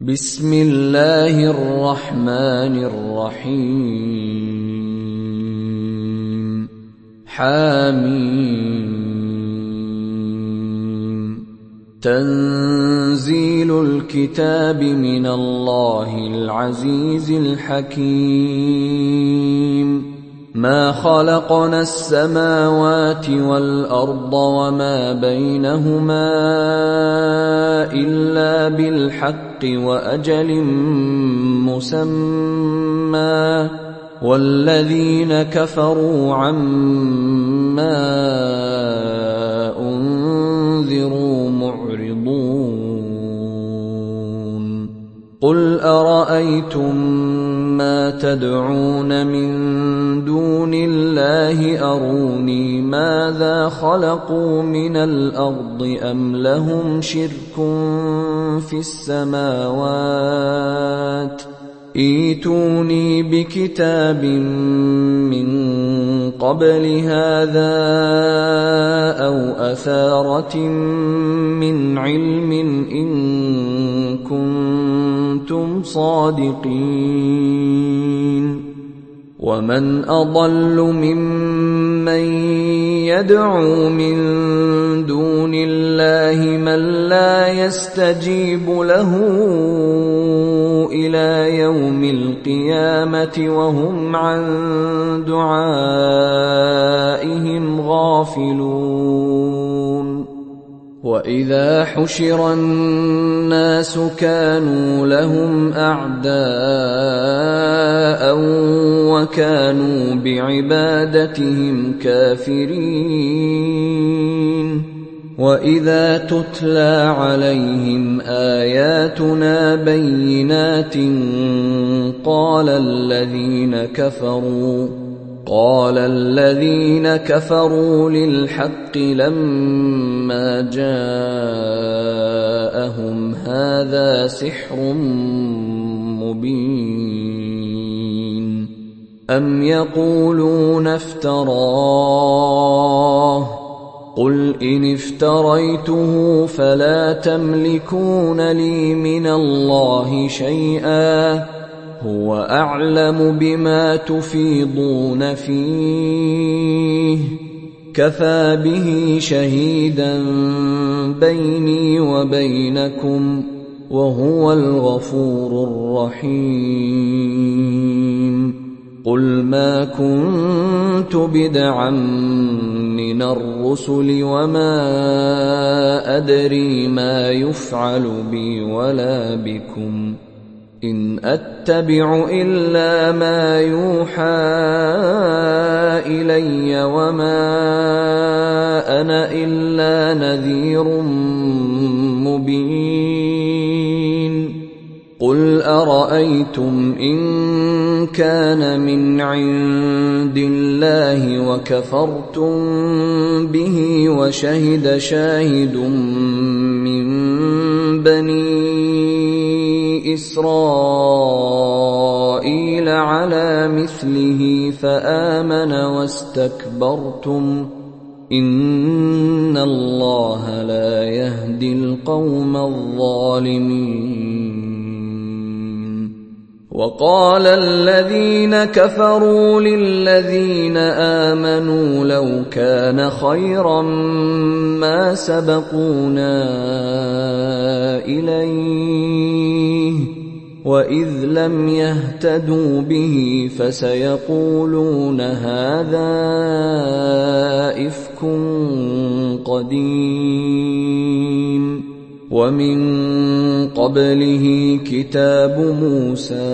بسم الله الرحمن الرحيم حميم تنزيل الكتاب من الله العزيز الحكيم ما خلقنا السماوات والأرض وما بينهما إلا بالحق وأجل مسمى والذين كفروا عما أنذروا معرضون قل أرأيتم ما تدعون من دون الله أروني ماذا خلقوا من الأرض أم لهم شرك في السماوات ائتوني بكتاب من قبل هذا أو أثارة من علم إن كنتم صادقين ومن أضل ممن يدعو من دون الله من لا يستجيب له إلى يوم القيامة وهم عن دعائهم غافلون وإذا حشر الناس كانوا لهم أعداء وكانوا بعبادتهم كافرين وإذا تتلى عليهم آياتنا بينات قال الذين كفروا للحق لما جاءهم هذا سحر مبين أم يقولون افتراه قل إن افتريته فلا تملكون لي من الله شيئا هو أعلم بما تفيضون فيه كفى به شهيدا بيني وبينكم وهو الغفور الرحيم قل ما كنت بدعا من الرسل وما أدري ما يفعل بي ولا بكم إن أتبع إلا ما يوحى إلي وما أنا إلا نذير مبين قل أرأيتم إن كان من عند الله وكفرتم به وشهد شاهد من بني إسرائيل على مثله فآمن واستكبرتم إن الله لا يهدي القوم الظالمين وقال الذين كفروا للذين آمنوا لو كان خيرا ما سبقونا إليه وإذ لم يهتدوا به فسيقولون هذا إفك قديم ومن قبله كتاب موسى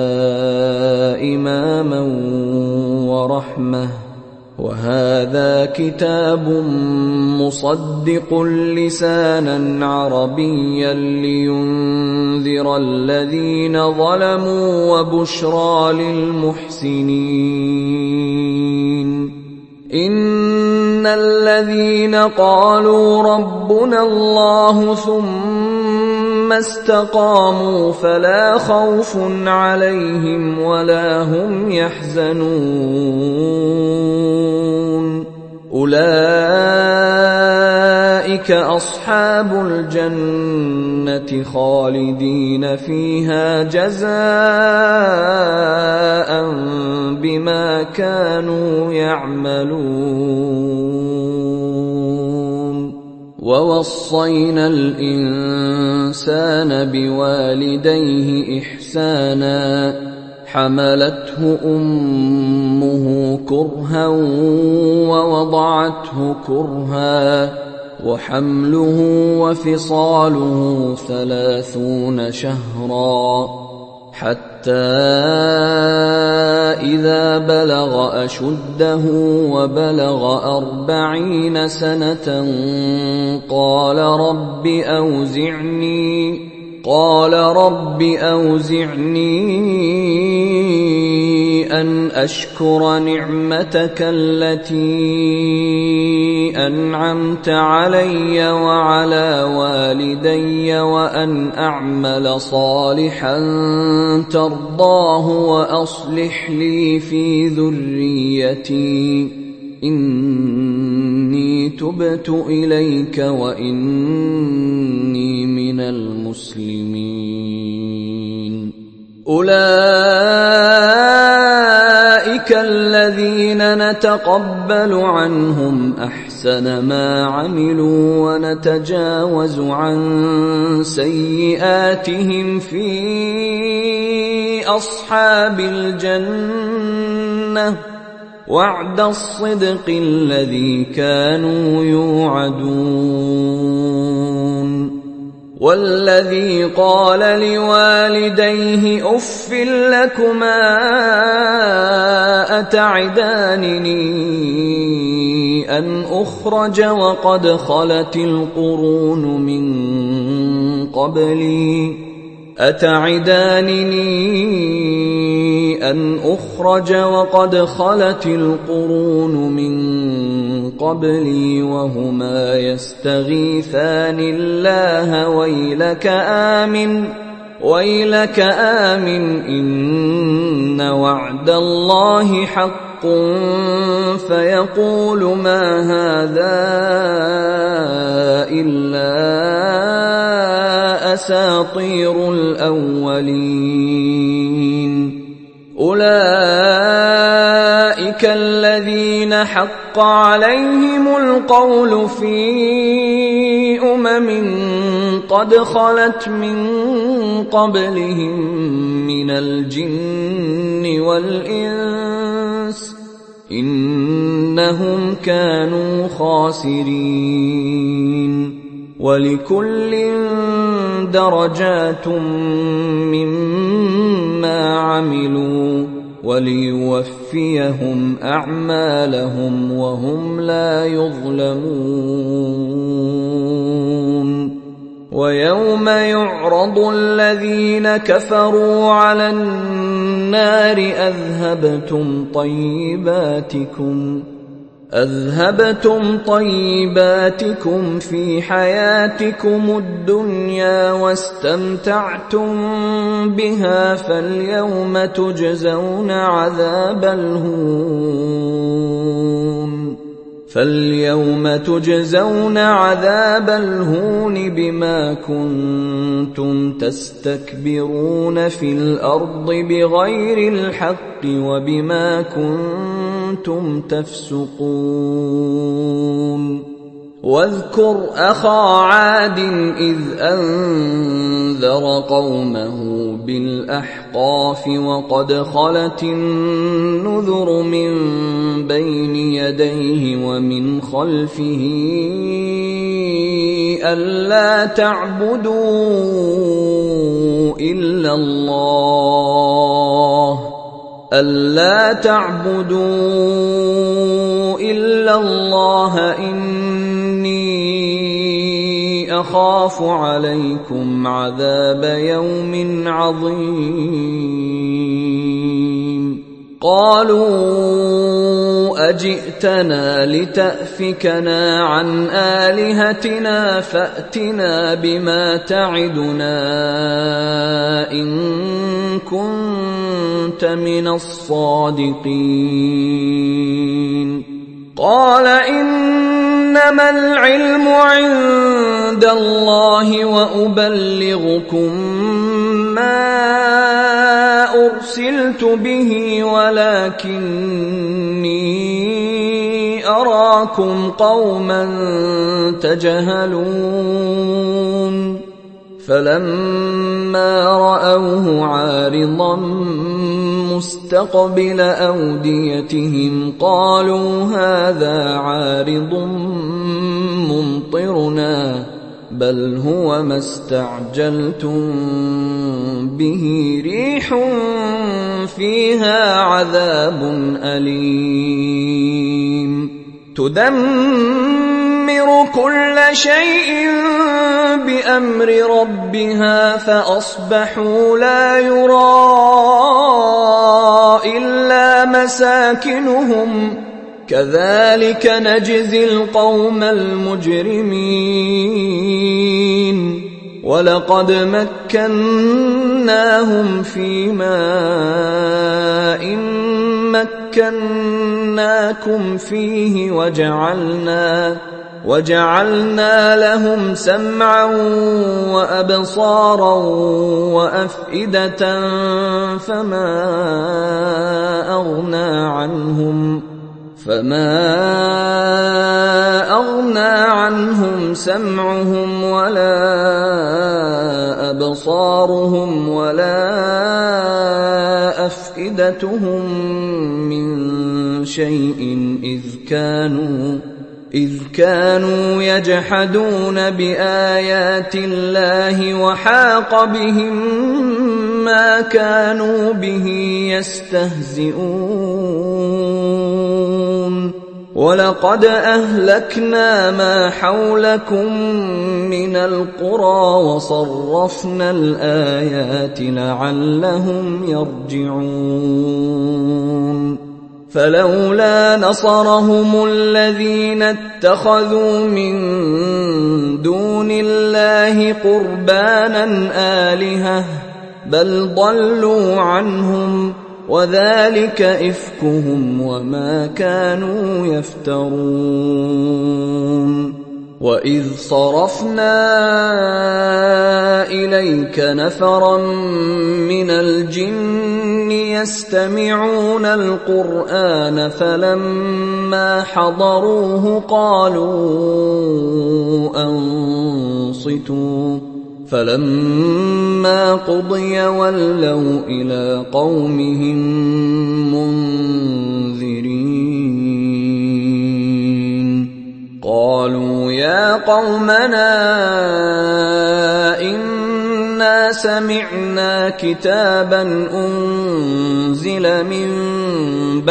إماما ورحمة وهذا كتاب مصدق لسانا عربيا لينذر الذين ظلموا وبشرى للمحسنين إن الذين قالوا ربنا الله ثم استقاموا فلا خوف عليهم ولا هم يحزنون أولئك أولئك أصحاب الجنة خالدين فيها جزاء بما كانوا يعملون. ووصينا الإنسان بوالديه إحسانا حملته أمه كرها ووضعته كرها وحمله وفصاله 30 شهرا حتى إذا بلغ أشده وبلغ 40 سنة قال رب أوزعني أن أشكر نعمتك التي أنعمت علي وعلى والدي وأن أعمل صالحا ترضاه وأصلح لي في ذريتي إني تبت إليك وإني من المسلمين. أولئك الذين نتقبل عنهم أحسن ما عملوا ونتجاوز عن سيئاتهم في أصحاب الجنة وعد الصدق الذي كانوا يوعدون. والذي قال لوالديه أف لكما أتعدانني أن أخرج وقد خلت القرون من قبلي وهما يستغيثان الله ويلك آمن إن وعد الله حق فيقول ما هذا إلا أساطير الأولين. أولئك الذين حق عليهم القول في قد خلت من قبلهم من الجن والإنس إنهم كانوا خاسرين. ولكل درجات مما عملوا وليوفيهم أعمالهم وهم لا يظلمون. ويوم يعرض الذين كفروا على النار أذهبتم طيباتكم في حياتكم الدنيا واستمتعتم بها فاليوم تجزون عذاب الهون بما كنتم تستكبرون في الأرض بغير الحق وبما كنتم تفسقون. واذكر أخا عاد إذ أنذر قومه بالأحقاف وقد خلت النذر من بين يديه ومن خلفه ألا تعبدوا إلا الله إني أخاف عليكم عذاب يوم عظيم. قالوا أجئتنا لتأفكنا عن آلهتنا فأتنا بما تعدنا إن كنت من الصادقين. قال إنما العلم عند الله وأبلغكم ما أرسلت به ولكني أراكم قوما تجهلون فلما رأوه عارضا مستقبل أوديتهم قالوا هذا عارض ممطرنا بل هو ما استعجلتم به ريح فيها عذاب أليم تدمر كل شيء بأمر ربها فأصبحوا لا يرى إلا مساكنهم كذلك نجزي القوم المجرمين ولقد مكناهم في ماء مكناكم فيه وجعلنا لهم سمعا وأبصارا وأفئدة فما أغنى عنهم سمعهم ولا أبصارهم ولا أفئدتهم من شيء إذ كانوا يجحدون بآيات الله وحاق بهم ما كانوا به يستهزئون ولقد أهلكنا ما حولكم من القرى وصرفنا الآيات لعلهم يرجعون فلولا نصرهم الذين اتخذوا من دون الله قربانا آلهة بل ضلوا عنهم وذلك إفكهم وما كانوا يفترون وإذ صرفنا إليك نفرا من الجن يستمعون القرآن فلما حضروه قالوا أنصتوا فلما قضي ولوا إلى قومهم منذرين قالوا يا قومنا إنا سمعنا كتابا أنزل من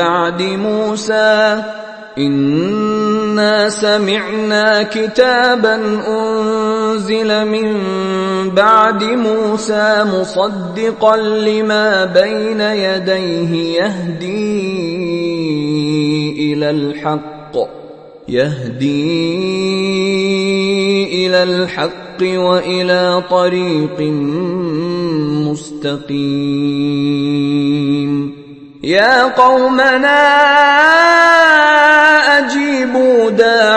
بعد موسى مصدقا لما بين يديه يهدي إلى الحق وإلى طريق مستقيم يا قومنا أجيبوا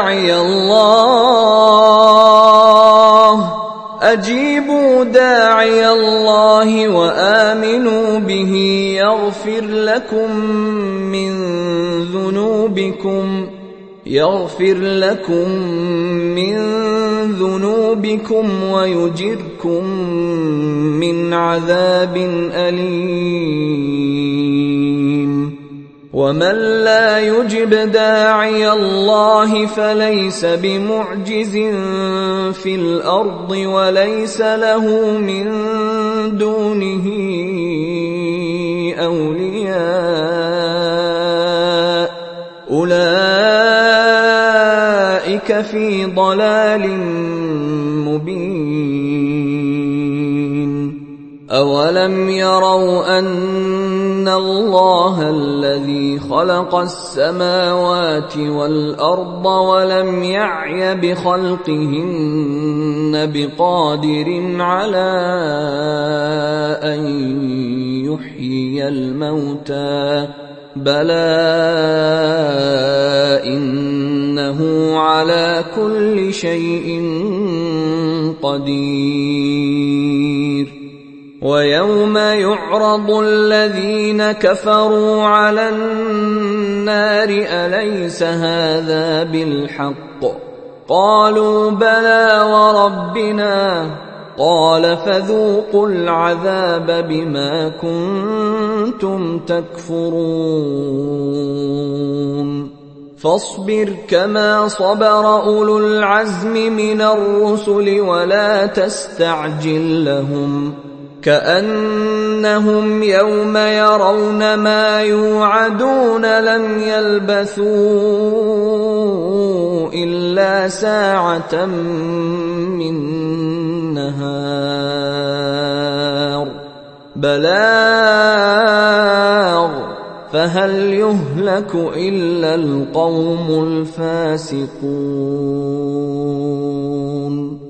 داعي الله وآمنوا به يغفر لكم من ذنوبكم ويجركم من عذاب أليم ومن لا يجب داعي الله فليس بمعجز في الأرض وليس له من دونه أولياء أولئك في ضلال مبين أولم يروا أن الله الذي خلق السماوات والأرض ولم يعي بخلقهن بقادر على أن يحيي الموتى بلى إنه على على كل شيء قدير. ويوم يعرض الذين كفروا على النار أليس هذا بالحق؟ قالوا بلى وربنا. قال فذوقوا العذاب بما كنتم تكفرون. فاصبر كما صبر أولو العزم من الرسل ولا تستعجل لهم، كأنهم يوم يرون ما يوعدون لم يلبثوا إلا ساعة من نهار بلاغ فهل يهلك إلا القوم الفاسقون.